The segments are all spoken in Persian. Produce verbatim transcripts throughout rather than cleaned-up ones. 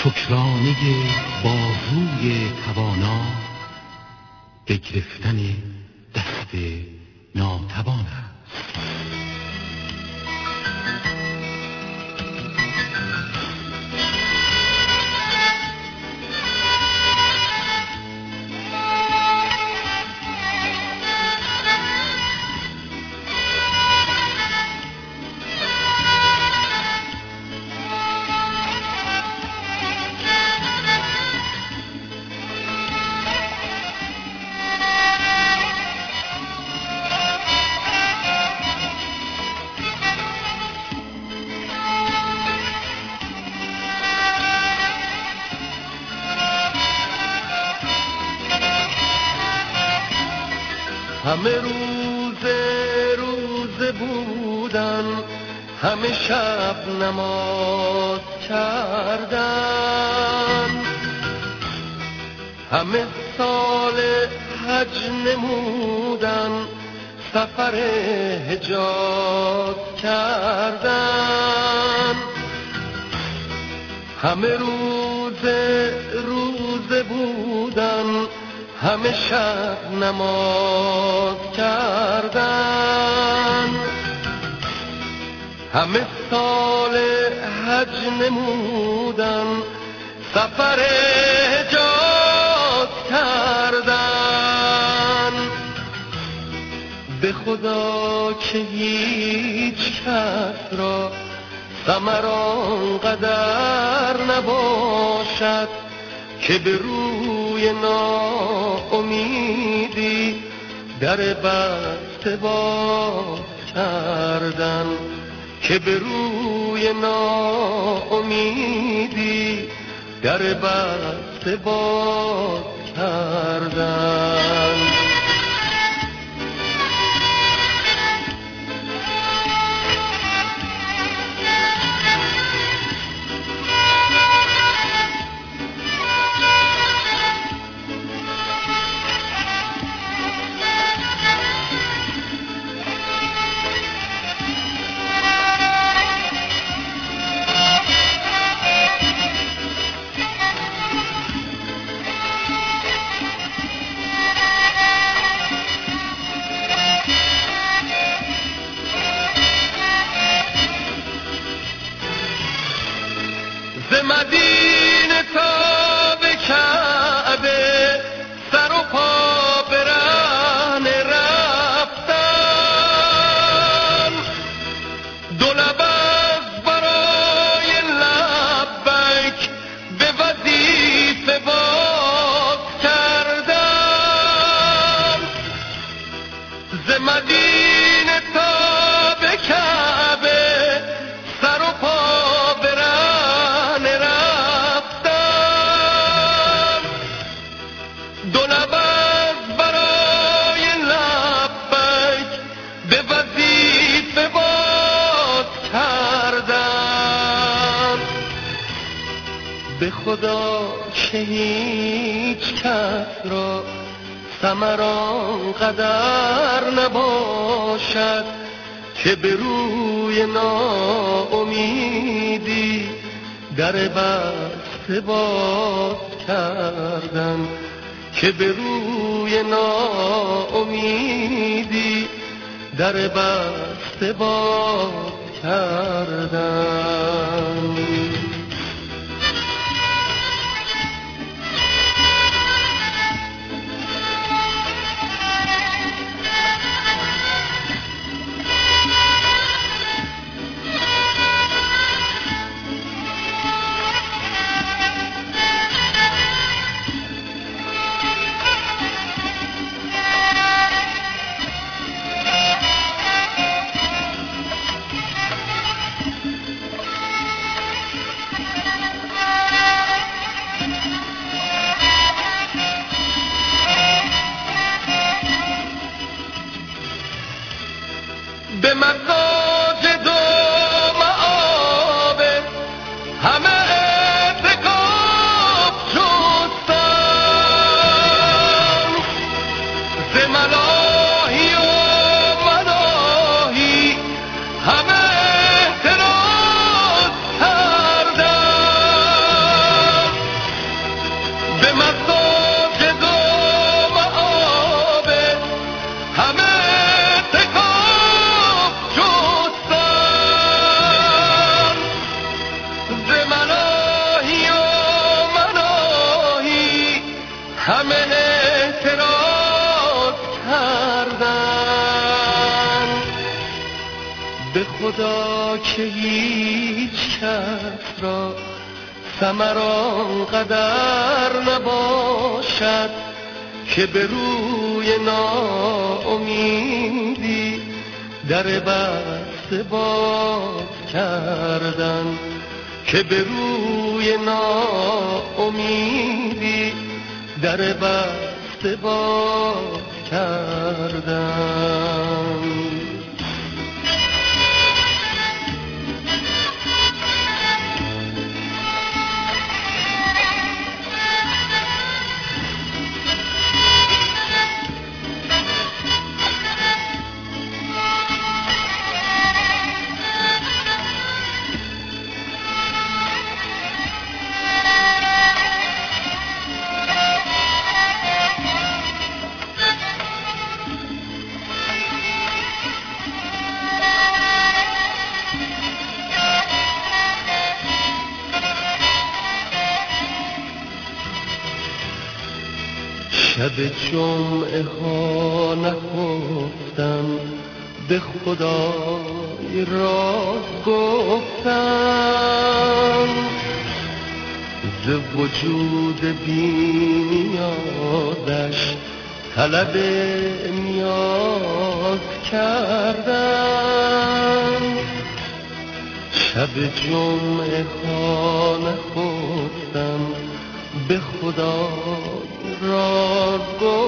شکرانه بازوی توانا بگرفتن دست ناتوان است. همه روز روز بودن، همه شب نماز کردن، همه سال حج نمودن، سفر حجاز کردن. همه روز روز بودن، همه شب نماز کردن، همه سال حج نمودن، سفر حجاز کردن. به خدا که هیچ کس را ثمر آنقدر نباشد که به روی ناامیدی در بسته باز کردن، که به روی ناامیدی در بسته باز کردن. ز مدینه تا به کعبه سر و پا برهنه رفتم، دو لب از برای لبیک به وظیفه باز کردم. ز مدینه تا به کعبه سر و پا به خدا که هیچ کس را ثمر آنقدر نباشد که به روی ناامیدی در بسته باز کردن، که به روی ناامیدی در بسته باز کردن. به خدا که هیچ کس را ثمر آنقدر نباشد که به روی ناامیدی در بسته باز کردن، که به روی ناامیدی در بسته باز کردن. شب جمعه ها نخفتم، به خدای راز گفتم، ز وجود بی نیازش طلب نیاز کردم. شب جمعه ها نخفتم، به خدا راز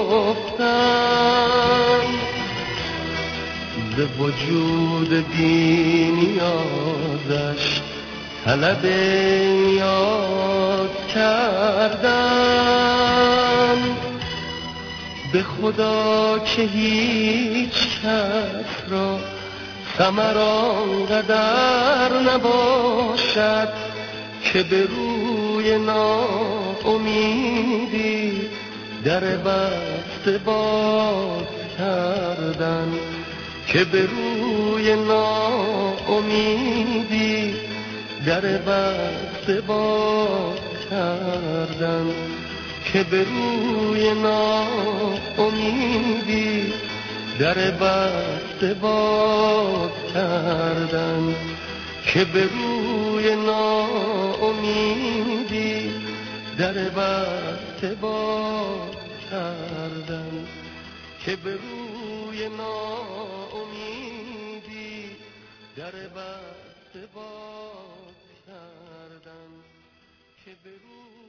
گفتم، ز وجود بی نیازش طلب نیاز کردم. به خدا که هیچ کس را ثمر آنقدر نباشد که به روی ناامیدی در بسته باز کردن، که به روی ناامیدی در بسته باز کردن، که به روی ناامیدی در بسته باز کردن، که به روی ناامیدی در بسته باز کردن، که به روی ناامیدی در بسته باز کردن، که به روی